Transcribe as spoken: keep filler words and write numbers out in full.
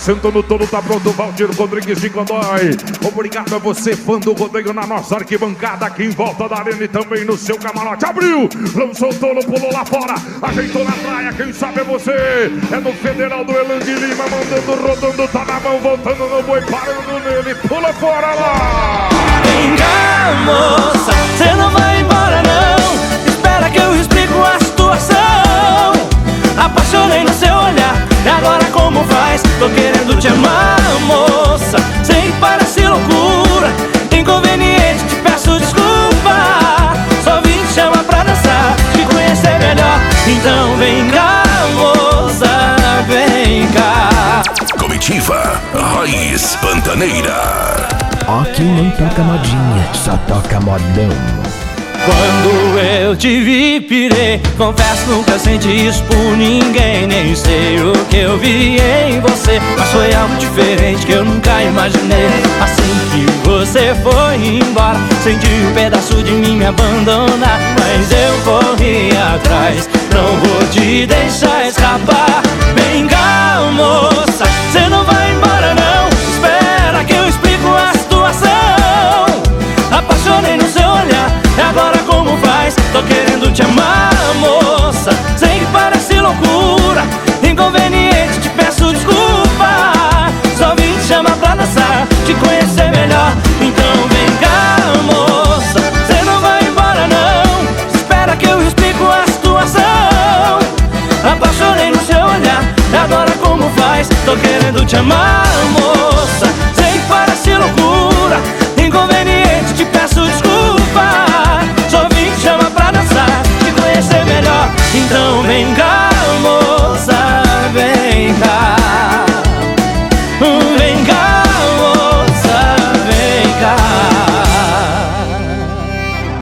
Sentou no touro, tá pronto, Valdir Rodrigues de Godoy. Obrigado a você, fã do rodeio na nossa arquibancada, aqui em volta da arena e também no seu camarote. Abriu, lançou o touro, pulou lá fora, ajeitou na praia, quem sabe é você. É no Federal do Elan de Lima, mandando, rodando, tá na mão, voltando no boi, parando nele, pula fora lá. Vem cá, moça, cê não vai embora não. Espera que eu explico a situação. Apaixonei no seu olhar, e agora como faz? Tô querendo te amar, moça. Sei que parece loucura, inconveniente, te peço desculpa. Só vim te chamar pra dançar, te conhecer melhor. Então vem cá, moça, vem cá. Comitiva Raiz Pantaneira. Aqui não toca modinha, só toca modão. Quando eu te vi, pirei. Confesso, nunca senti isso por ninguém. Nem sei o que eu vi em você, mas foi algo diferente que eu nunca imaginei. Assim que você foi embora, senti um pedaço de mim me abandonar. Mas eu corri atrás, não vou te deixar escapar. Vem cá, moça, cê não vai embora não. Espera que eu explico a situação. Apaixonei no seu olhar, e agora como faz? Tô querendo te amar, moça. Sei que parece loucura, inconveniente, te peço desculpa. Só vim te chamar pra dançar, te conhecer melhor. Então vem cá, moça, cê não vai embora não. Espera que eu explico a situação. Apaixonei no seu olhar, e agora como faz? Tô querendo te amar, moça.